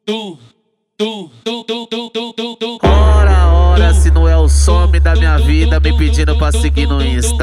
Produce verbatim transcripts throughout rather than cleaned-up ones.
Ora, ora, se não é o some da minha vida me pedindo pra seguir no Insta.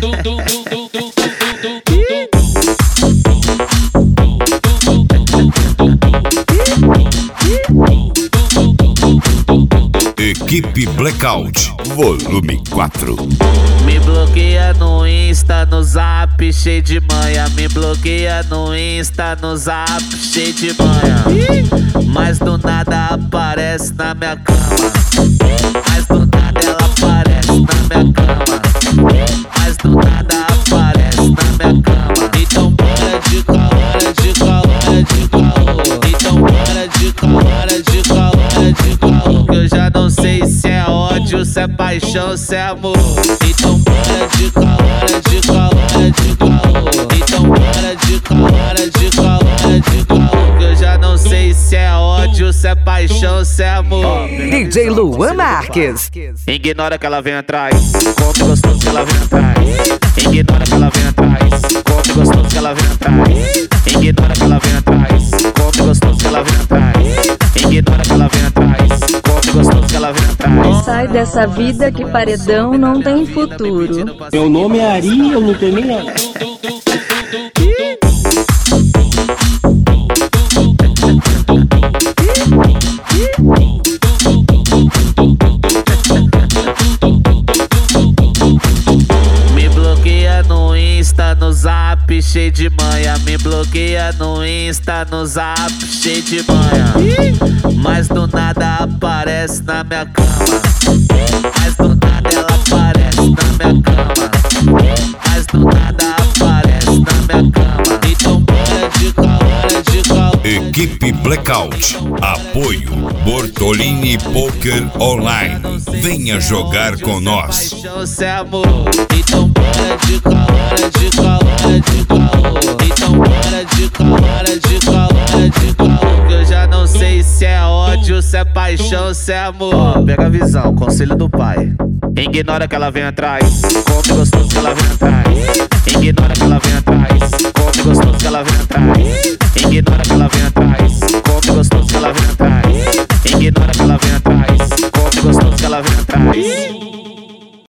Equipe Blackout, volume quatro. Me bloqueia no Insta, no Zap, cheio de manha. Me bloqueia no Insta, no Zap, cheio de manha. Mas do nada aparece na minha cama. Mas do nada ela aparece na minha cama. Mas do nada aparece na minha cama. Então bora de caô, bora de caô, bora de caô. Então bora de caô, bora de caô, bora de caô. Que eu já não sei se é ódio, se é paixão, se é amor. Então bora de caô, bora de caô, bora de caô. Então bora de caô, bora de caô, bora de caô. Que eu já não sei se é ódio, se é paixão, se é amor. D J Luan Marques. Ignora que ela vem atrás, come gostoso que ela vem atrás. Ignora que ela vem atrás, come gostoso que ela vem atrás. Ignora que ela vem atrás, come gostoso que ela vem atrás. Ignora que ela vem atrás, come gostoso que ela vem atrás. Sai dessa vida que paredão não tem futuro. Meu nome é Ari, eu não tenho nem nada. Me bloqueia no Insta, no Zap, cheio de manha. Me bloqueia no Insta, no Zap, cheio de manha. Mas do nada aparece na minha cama. Mas do nada ela aparece na minha cama. Mas do nada aparece na minha cama. Então bora de caô, bora de caô. Equipe Blackout, apoio Bortolini Poker Online. Venha jogar com nós. Paixão, se é amor. Então bora de caô, bora de caô, bora de caô. Então bora de caô, bora de caô, bora de caô. Que eu já não sei se é ódio, se é paixão, se é amor. Ó, pega a visão, conselho do pai. Ignora que ela vem atrás, come gostoso que ela vem atrás. Ignora que ela vem atrás, come gostoso que ela vem atrás.